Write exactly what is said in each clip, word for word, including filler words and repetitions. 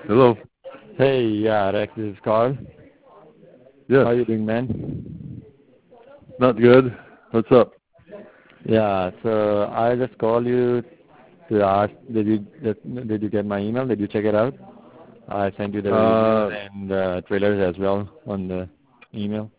Hello. Hey, yeah, Rex, this is Carl. Yes. How are you doing, man? Not good. What's up? Yeah, so I just called you to ask, did you did, did you get my email? Did you check it out? I sent you the reviews Uh, and uh, trailers as well on the email.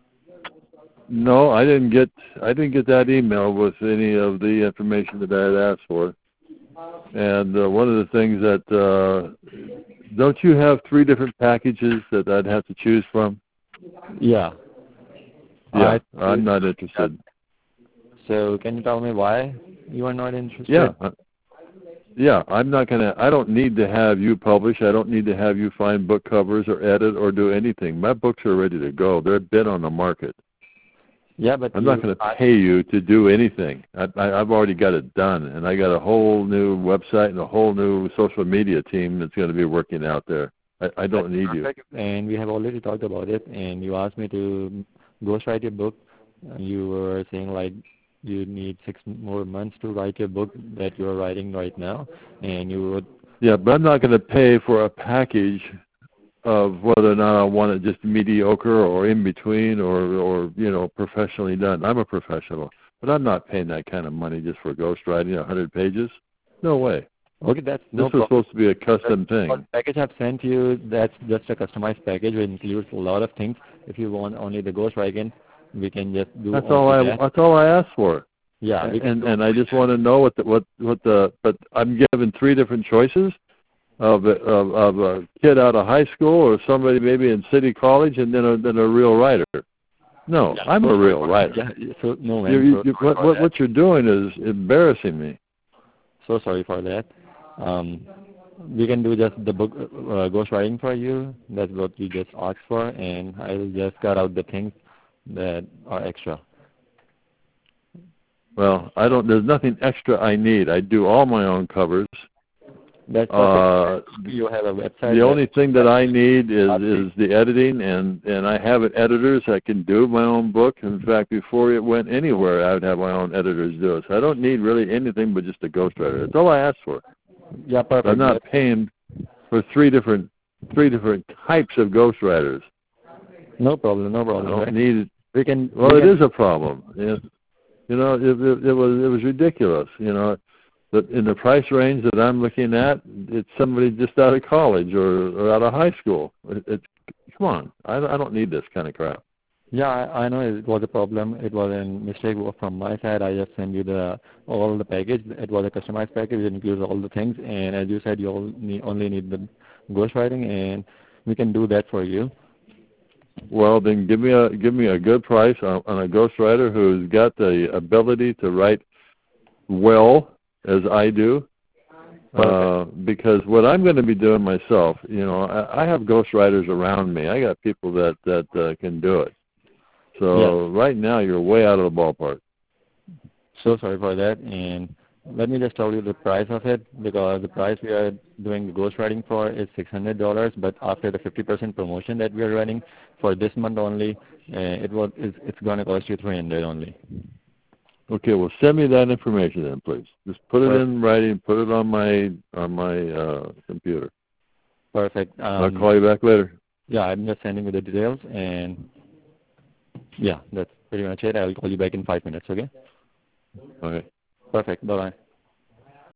no, I didn't get. I didn't get that email with any of the information that I had asked for. And uh, one of the things that uh, don't you have three different packages that I'd have to choose from? Yeah. Yeah, I, I'm not interested. so can you tell me why you are not interested? Yeah. uh, Yeah, I'm not gonna. I don't need to have you publish. I don't need to have you find book covers or edit or do anything. My books are ready to go. They've been on the market. Yeah, but I'm you, not going to pay you to do anything. I, I, I've already got it done, and I got a whole new website and a whole new social media team that's going to be working out there. I, I don't need you. And we have already talked about it, and you asked me to ghostwrite your book. You were saying like you need six more months to write your book that you're writing right now, and you would. Yeah, but I'm not going to pay for a package of whether or not I want it just mediocre or in between or, or you know, professionally done. I'm a professional, but I'm not paying that kind of money just for ghostwriting a hundred pages. No way. Okay, that's no This was problem. supposed to be a custom thing. The package I've sent you, that's just a customized package. It includes a lot of things. If you want only the ghostwriting, we can just do. That's all I. That. That's all I asked for. Yeah, and and I just want to know what the, what what the. But I'm given three different choices of a, of, of a kid out of high school or somebody maybe in city college, and then a then a real writer. No, yeah, I'm a real writer. Yeah, so no man. You, you, so you, what what, what you're doing is embarrassing me. So sorry for that. Um, we can do just the book uh, ghostwriting for you. That's what you just asked for, and I'll just cut out the things that are extra. Well, I don't. There's nothing extra I need. I do all my own covers. That's uh, you have a website. The only thing that I need is is the editing, and and I have editors that can do my own book. In fact, before it went anywhere, I would have my own editors do it. So I don't need really anything but just a ghostwriter. That's all I asked for. Yeah, perfect. I'm not paying for three different three different types of ghostwriters. No problem. No problem. I don't right? need it. We can. Well, we it can, is a problem. It, you know, it, it, it was it was ridiculous. You know. But in the price range that I'm looking at, it's somebody just out of college or, or out of high school. It, it's come on, I, I don't need this kind of crap. Yeah, I, I know it was a problem. It was a mistake from my side. I just sent you the all the package. It was a customized package. It includes all the things. And as you said, you all need, only need the ghostwriting, and we can do that for you. Well, then give me a give me a good price on, on a ghostwriter who's got the ability to write well as I do. Uh, because what I'm going to be doing myself, you know, I, I have ghostwriters around me. I got people that that uh, can do it. So yeah. Right now, you're way out of the ballpark. So sorry for that. And let me just tell you the price of it, because the price we are doing the ghostwriting for is six hundred dollars. But after the fifty percent promotion that we are running for this month only, uh, it was it's, it's going to cost you three hundred dollars only. Okay, well, send me that information then, please. Just put it in writing, put it on my on my uh, computer. Perfect. Um, I'll call you back later. Yeah, I'm just sending you the details, and yeah, that's pretty much it. I'll call you back in five minutes, okay? Okay. Perfect. Bye-bye.